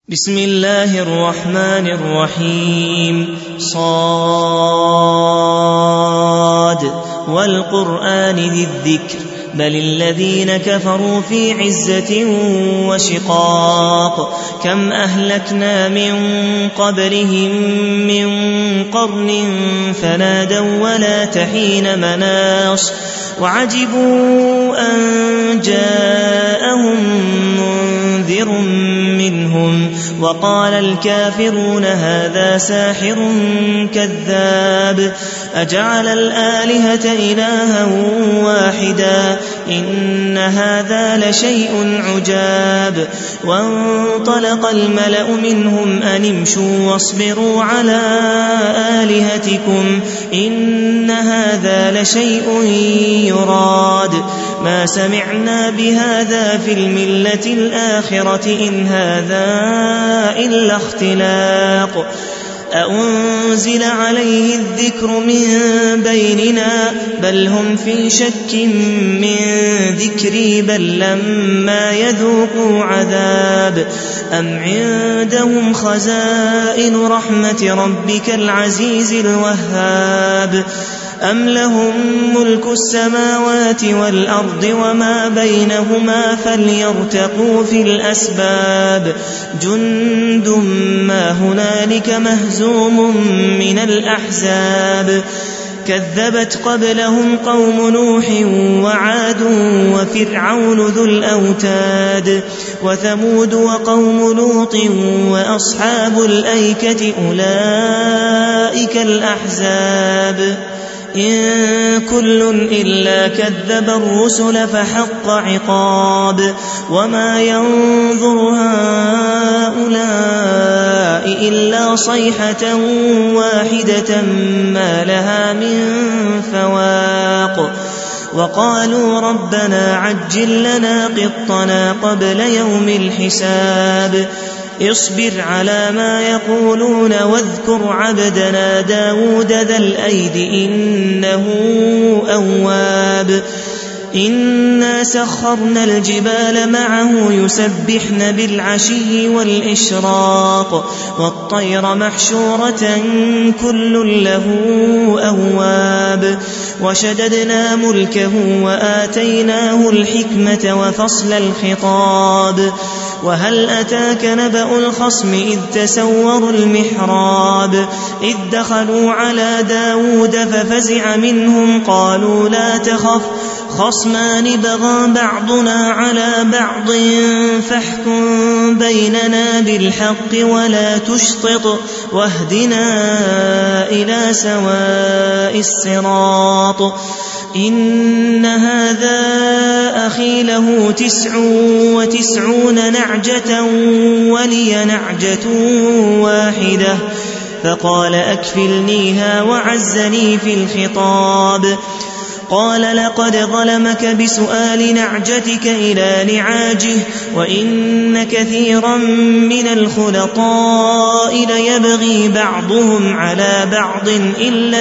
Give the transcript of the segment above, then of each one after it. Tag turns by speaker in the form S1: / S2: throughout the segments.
S1: بسم الله الرحمن الرحيم. صاد والقرآن ذي الذكر بل الذين كفروا في عزة وشقاق كم أهلكنا من قبلهم من قرن فنادوا ولا تحين مناص وعجبوا أن جاءهم منذر منهم وقال الكافرون هذا ساحر كذاب أجعل الآلهة إلها واحدا إن هذا لشيء عجاب وانطلق الملأ منهم أن امشوا واصبروا على آلهتكم إن هذا لشيء يراد ما سمعنا بهذا في الملة الآخرة إن هذا إلا اختلاق أأنزل عليه الذكر من بيننا بل هم في شك من ذكري بل لما يذوقوا عذاب أم عندهم خزائن رحمة ربك العزيز الوهاب أم لهم ملك السماوات والأرض وما بينهما فليرتقوا في الأسباب جند ما هنالك مهزوم من الأحزاب كذبت قبلهم قوم نوح وعاد وفرعون ذو الأوتاد وثمود وقوم لوط وأصحاب الأيكة أولئك الأحزاب إن كل إلا كذب الرسل فحق عقاب وما ينظر هؤلاء إلا صيحة واحدة ما لها من فواق وقالوا ربنا عجل لنا قطنا قبل يوم الحساب اصبر على ما يقولون واذكر عبدنا داود ذا الأيد إنه أواب إنا سخرنا الجبال معه يسبحن بالعشي والإشراق والطير محشورة كل له أواب وشددنا ملكه وآتيناه الحكمة وفصل الخطاب وهل أتاك نبأ الخصم إذ تسوروا المحراب إذ دخلوا على داود ففزع منهم قالوا لا تخف خصمان بغى بعضنا على بعض فاحكم بيننا بالحق ولا تشطط واهدنا إلى سواء الصراط إن هذا أخي له 99 نعجة ولي نعجة واحدة فقال أكفلنيها وعزني في الخطاب قال لقد ظلمك بسؤال نعجتك إلى نعاجه وإن كثيرا من الخلطاء ليبغي بعضهم على بعض إلا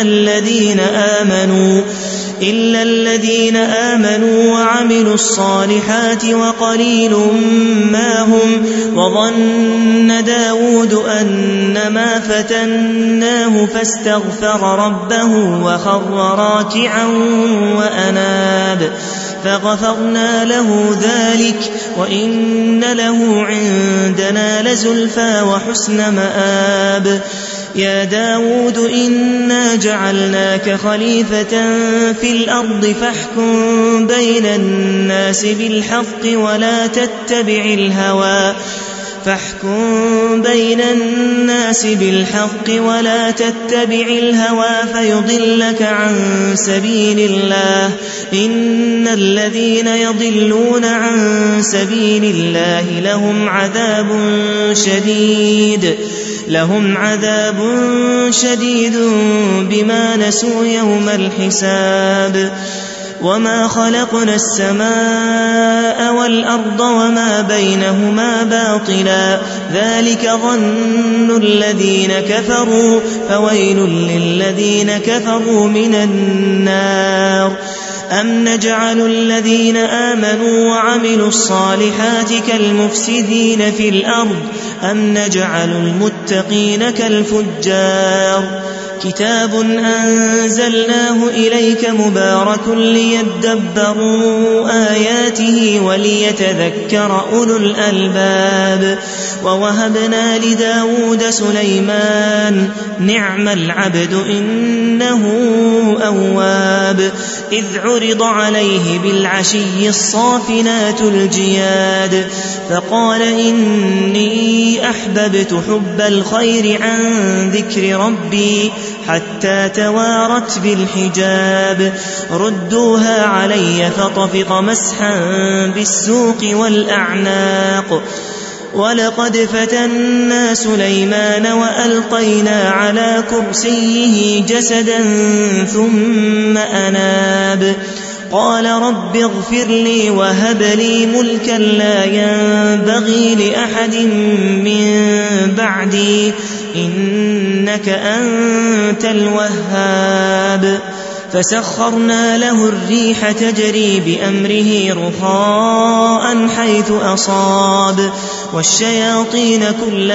S1: الذين آمنوا وعملوا الصالحات وقليل ما هم وظن داود أنما فتناه فاستغفر ربه وخر راكعا وأناب فغفرنا له ذلك وإن له عندنا لزلفى وحسن مآب يا داود إنا جعلناك خليفة في الأرض فاحكم بين الناس بالحق ولا تتبع الهوى فيضلك عن سبيل الله إن الذين يضلون عن سبيل الله لهم عذاب شديد بما نسوا يوم الحساب وما خلقنا السماء والأرض وما بينهما باطلا ذلك ظن الذين كفروا فويل للذين كفروا من النار أم نجعل الذين آمنوا وعملوا الصالحات كالمفسدين في الأرض أم نجعل المتقين كالفجار كتاب أنزلناه إليك مبارك ليدبروا آياته وليتذكر أولو الألباب ووهبنا لداود سليمان نعم العبد إنه أواب إذ عرض عليه بالعشي الصافنات الجياد فقال إني أحببت حب الخير عن ذكر ربي حتى توارت بالحجاب ردوها علي فطفق مسحا بالسوق والأعناق ولقد فتنا سليمان وألقينا على كرسيه جسدا ثم أناب قال رب اغفر لي وهب لي ملكا لا ينبغي لأحد من بعدي إنك أنت الوهاب فسخرنا له الريح تجري بأمره رخاء حيث أصاب والشياطين كل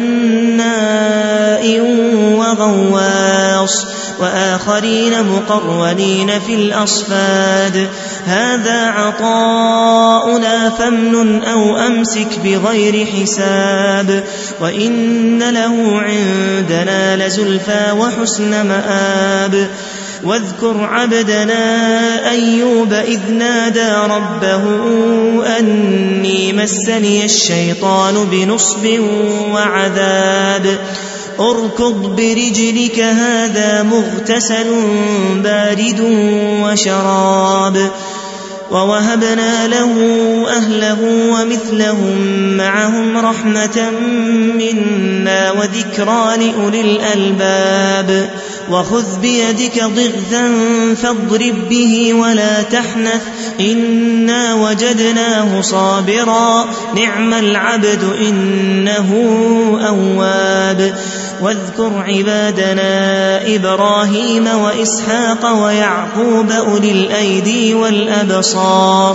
S1: بناء وغواص وآخرين مقرنين في الأصفاد هذا عطاؤنا فامنن أو أمسك بغير حساب وإن له عندنا لزلفى وحسن مآب واذكر عبدنا أيوب إذ نادى ربه أني مسني الشيطان بنصب وعذاب اركض برجلك هذا مغتسل بارد وشراب ووهبنا له أهله ومثلهم معهم رحمة منا وذكرى لأولي الألباب وخذ بيدك ضغثا فاضرب به ولا تحنث إنا وجدناه صابرا نعم العبد إنه أواب واذكر عبادنا إبراهيم وإسحاق ويعقوب أولي الأيدي والأبصار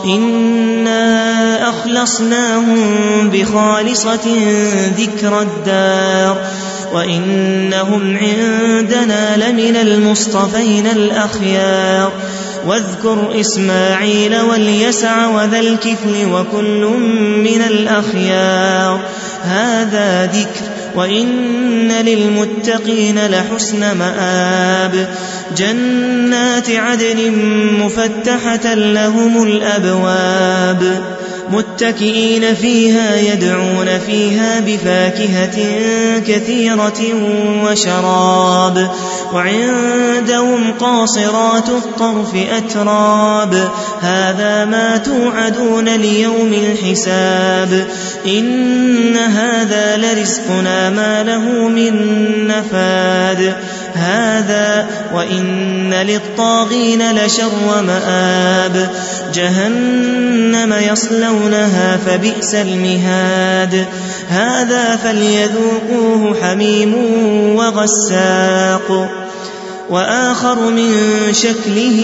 S1: إنا أخلصناهم بخالصة ذكر الدار وإنهم عندنا لمن المصطفين الأخيار واذكر إسماعيل واليسع وذا الكفل وكل من الأخيار هذا ذكر وإن للمتقين لحسن مآب جنات عدن مفتحة لهم الأبواب متكئين فيها يدعون فيها بفاكهة كثيرة وشراب وعندهم قاصرات الطرف أتراب هذا ما توعدون ليوم الحساب إن هذا لرزقنا ما له من نفاد هذا وإن للطاغين لشر مآب جهنم يصلونها فبئس المهاد هذا فليذوقوه حميم وغساق وآخر من شكله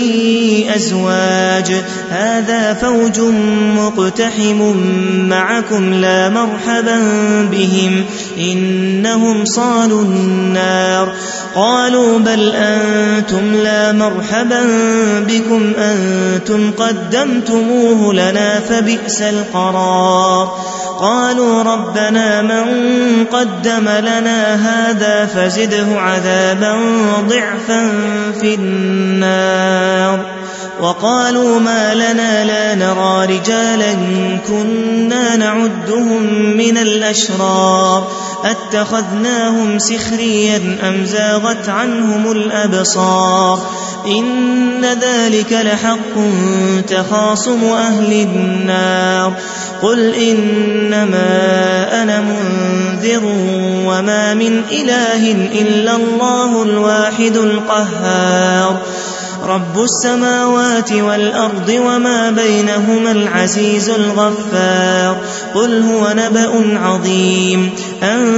S1: أزواج هذا فوج مقتحم معكم لا مرحبا بهم إنهم صالوا النار قالوا بل أنتم لا مرحبا بكم أنتم قدمتموه لنا فبئس القرار قالوا ربنا من قدم لنا هذا فزده عذابا ضعفا في النار وقالوا ما لنا لا نرى رجالا كنا نعدهم من الأشرار أتخذناهم سخريا أم زاغت عنهم الأبصار إن ذلك لحق تخاصم أهل النار قل إنما أنا منذر وما من إله إلا الله الواحد القهار رب السماوات والأرض وما بينهما العزيز الغفار قل هو نبأ عظيم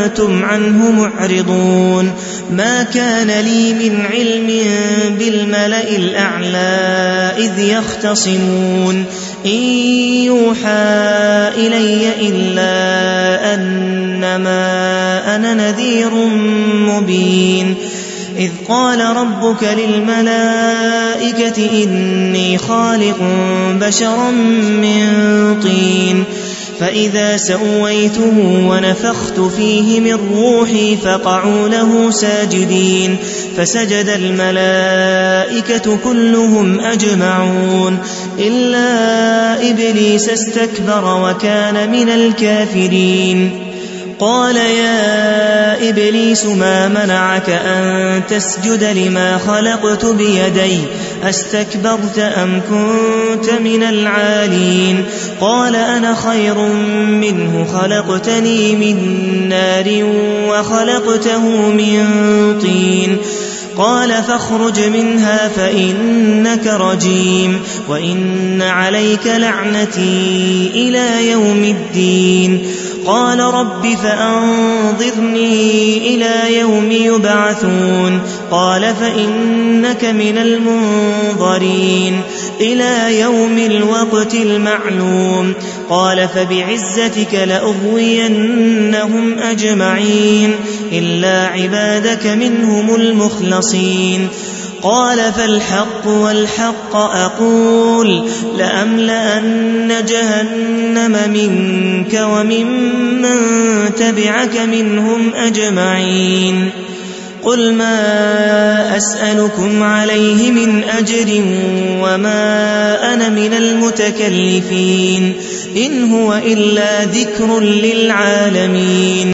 S1: أنتم عنه معرضون ما كان لي من علم بالملأ الأعلى إذ يختصمون إن يوحى إلي إلا أنما أنا نذير مبين إذ قال ربك للملائكة إني خالق بشرا من طين فإذا سويته ونفخت فيه من روحي فقعوا له ساجدين فسجد الملائكة كلهم أجمعون إلا إبليس استكبر وكان من الكافرين قال يا إبليس ما منعك أن تسجد لما خلقت بيدي أستكبرت أم كنت من العالين قال أنا خير منه خلقتني من نار وخلقته من طين قال فاخرج منها فإنك رجيم وإن عليك لعنتي إلى يوم الدين قال رب فأنظرني إلى يوم يبعثون قال فإنك من المنظرين إلى يوم الوقت المعلوم قال فبعزتك لأغوينهم أجمعين إلا عبادك منهم المخلصين قال فالحق والحق أقول لأملأن جهنم منك وممن تبعك منهم أجمعين قل ما أسألكم عليه من أجر وما أنا من المتكلفين إن هو إلا ذكر للعالمين